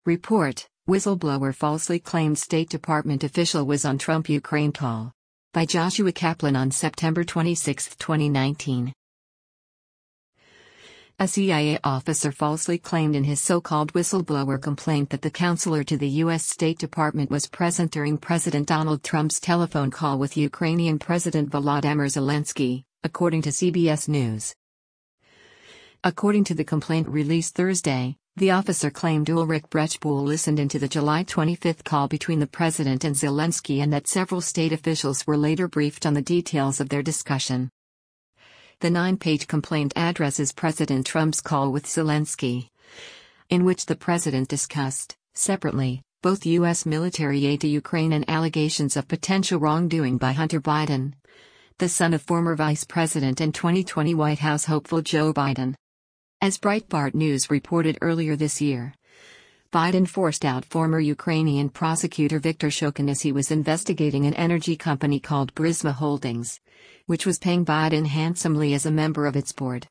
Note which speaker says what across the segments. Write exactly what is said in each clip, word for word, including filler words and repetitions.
Speaker 1: Report: Whistleblower falsely claimed State Department official was on Trump-Ukraine call. By Joshua Kaplan on September twenty-sixth, twenty nineteen. A C I A officer falsely claimed in his so-called whistleblower complaint that the counselor to the U S State Department was present during President Donald Trump's telephone call with Ukrainian President Volodymyr Zelensky, according to C B S News. According to the complaint released Thursday, the officer claimed Ulrich Brechbuhl listened into the July twenty-fifth call between the president and Zelensky and that several state officials were later briefed on the details of their discussion. The nine-page complaint addresses President Trump's call with Zelensky, in which the president discussed, separately, both U S military aid to Ukraine and allegations of potential wrongdoing by Hunter Biden, the son of former Vice President and twenty twenty White House hopeful Joe Biden. As Breitbart News reported earlier this year, Biden forced out former Ukrainian prosecutor Viktor Shokin as he was investigating an energy company called Burisma Holdings, which was paying Biden handsomely as a member of its board.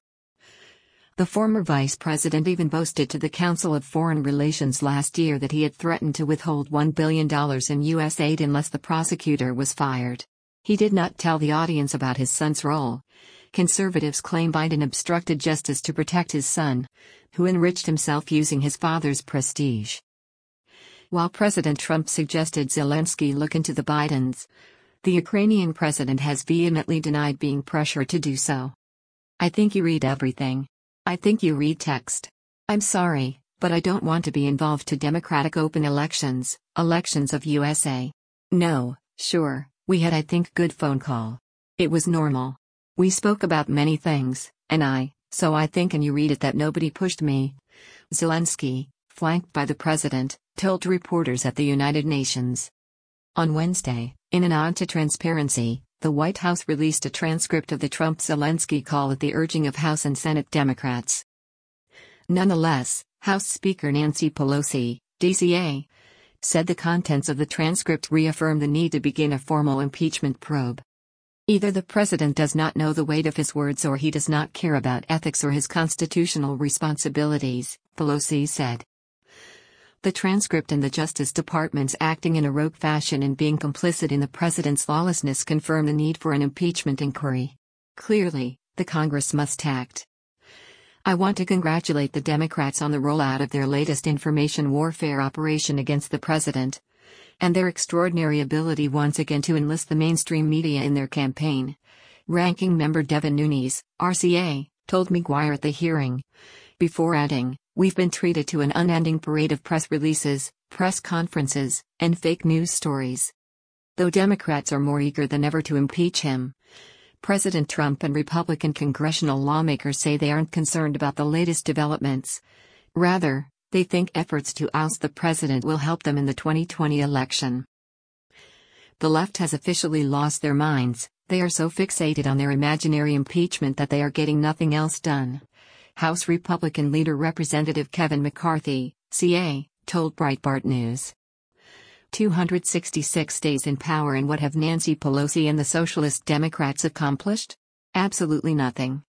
Speaker 1: The former vice president even boasted to the Council of Foreign Relations last year that he had threatened to withhold one billion dollars in U S aid unless the prosecutor was fired. He did not tell the audience about his son's role. Conservatives claim Biden obstructed justice to protect his son, who enriched himself using his father's prestige. While President Trump suggested Zelensky look into the Bidens, the Ukrainian president has vehemently denied being pressured to do so. I think you read everything. I think you read text. I'm sorry, but I don't want to be involved to democratic open elections, elections of U S A. No, sure, we had I think good phone call. It was normal. We spoke about many things, and I, so I think and you read it that nobody pushed me. Zelensky, flanked by the president, told reporters at the United Nations. On Wednesday, in an ode to transparency, the White House released a transcript of the Trump-Zelensky call at the urging of House and Senate Democrats. Nonetheless, House Speaker Nancy Pelosi, D C A, said the contents of the transcript reaffirm the need to begin a formal impeachment probe. Either the president does not know the weight of his words or he does not care about ethics or his constitutional responsibilities, Pelosi said. The transcript and the Justice Department's acting in a rogue fashion and being complicit in the president's lawlessness confirm the need for an impeachment inquiry. Clearly, the Congress must act. I want to congratulate the Democrats on the rollout of their latest information warfare operation against the president, and their extraordinary ability once again to enlist the mainstream media in their campaign. Ranking Member Devin Nunes, R C A, told McGuire at the hearing, before adding, "We've been treated to an unending parade of press releases, press conferences, and fake news stories." Though Democrats are more eager than ever to impeach him, President Trump and Republican congressional lawmakers say they aren't concerned about the latest developments. Rather, they think efforts to oust the president will help them in the twenty twenty election. The left has officially lost their minds. They are so fixated on their imaginary impeachment that they are getting nothing else done. House Republican leader Representative Kevin McCarthy, C A, told Breitbart News. two hundred sixty-six days in power, and what have Nancy Pelosi and the Socialist Democrats accomplished? Absolutely nothing.